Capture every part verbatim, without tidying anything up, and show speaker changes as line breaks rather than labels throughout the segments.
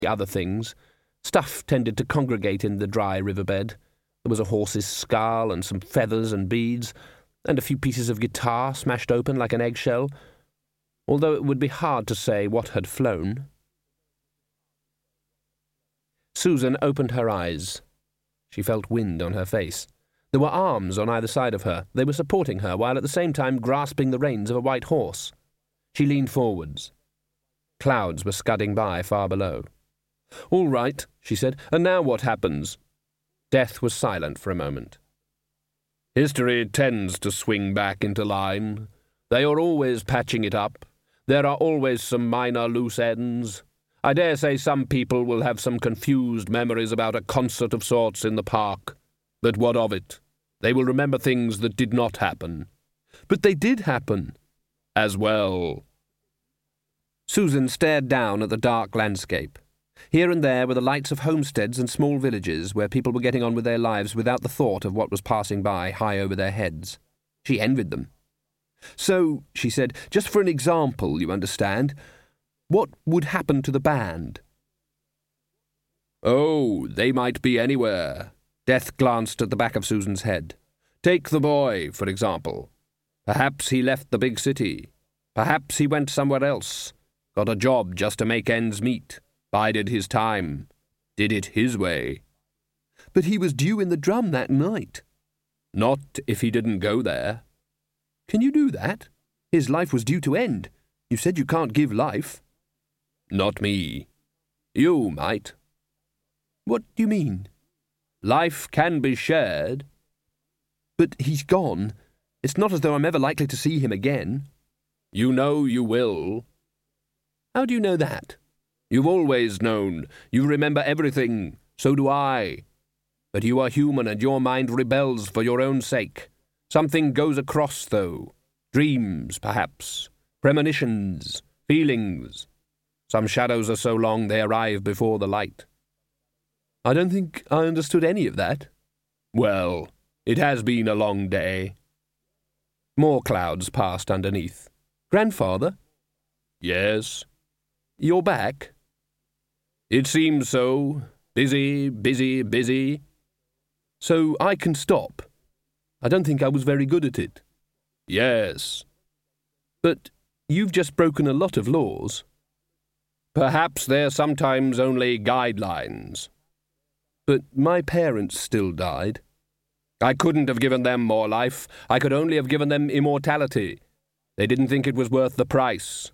the other things. Stuff tended to congregate in the dry riverbed. There was a horse's skull and some feathers and beads, and a few pieces of guitar smashed open like an eggshell, although it would be hard to say what had flown. Susan opened her eyes. She felt wind on her face. There were arms on either side of her. They were supporting her, while at the same time grasping the reins of a white horse. She leaned forwards. Clouds were scudding by far below. "All right," she said, "and now what happens?" Death was silent for a moment. "History tends to swing back into line. They are always patching it up. There are always some minor loose ends. I dare say some people will have some confused memories about a concert of sorts in the park. But what of it? They will remember things that did not happen." "But they did happen." "As well." Susan stared down at the dark landscape. Here and there were the lights of homesteads and small villages where people were getting on with their lives without the thought of what was passing by high over their heads. She envied them. "So," she said, "just for an example, you understand, what would happen to the band?" "Oh, they might be anywhere." Death glanced at the back of Susan's head. "Take the boy, for example. Perhaps he left the big city. Perhaps he went somewhere else. Got a job just to make ends meet. Bided his time. Did it his way." "But he was due in the drum that night." "Not if he didn't go there." "Can you do that? His life was due to end. You said you can't give life." "Not me. You might." "What do you mean?" "Life can be shared." "But he's gone. It's not as though I'm ever likely to see him again." "You know you will." "How do you know that?" "You've always known. You remember everything. So do I. But you are human and your mind rebels for your own sake. Something goes across, though. Dreams, perhaps. Premonitions. Feelings. Some shadows are so long they arrive before the light." "I don't think I understood any of that." "Well, it has been a long day." More clouds passed underneath. "Grandfather?" "Yes?" "You're back?" "It seems so. Busy, busy, busy." "So I can stop? I don't think I was very good at it." "Yes." "But you've just broken a lot of laws." "Perhaps they're sometimes only guidelines." "But my parents still died." "I couldn't have given them more life. I could only have given them immortality. They didn't think it was worth the price."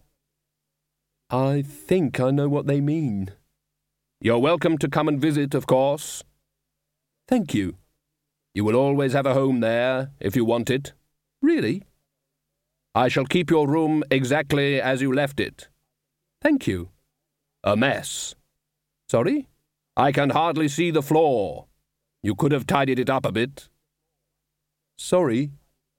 "I think I know what they mean." "You're welcome to come and visit, of course." "Thank you." "You will always have a home there, if you want it." "Really?" "I shall keep your room exactly as you left it." "Thank you." "A mess." "Sorry?" "I can hardly see the floor. You could have tidied it up a bit." "Sorry."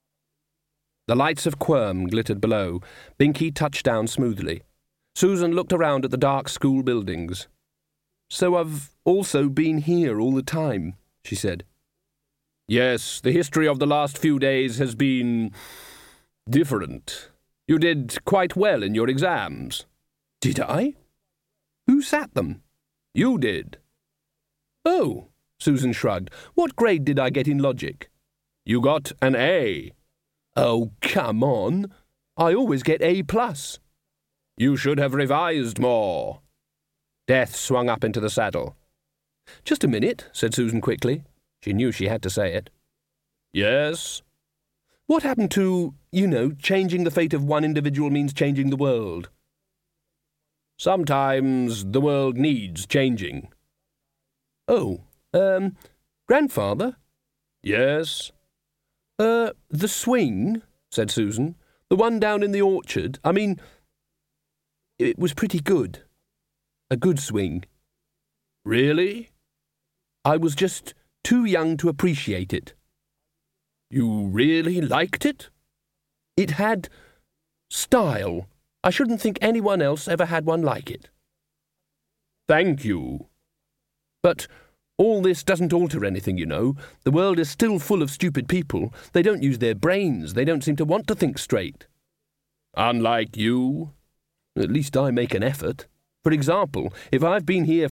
The lights of Quirm glittered below. Binky touched down smoothly. Susan looked around at the dark school buildings. "So I've also been here all the time," she said. "Yes, the history of the last few days has been different. You did quite well in your exams." "Did I? Who sat them?" "You did." "Oh," Susan shrugged. "What grade did I get in logic?" "You got an A." "Oh, come on. I always get A plus." "You should have revised more." Death swung up into the saddle. "Just a minute," said Susan quickly. She knew she had to say it. "Yes?" "What happened to, you know, changing the fate of one individual means changing the world?" "Sometimes the world needs changing." "Oh, um, grandfather?" "Yes?" Uh, the swing," said Susan. "The one down in the orchard. I mean, it was pretty good. A good swing." "Really?" "I was just too young to appreciate it." "You really liked it?" "It had style. I shouldn't think anyone else ever had one like it." "Thank you." "But all this doesn't alter anything, you know. The world is still full of stupid people. They don't use their brains. They don't seem to want to think straight." "Unlike you?" "At least I make an effort." For example, if I've been here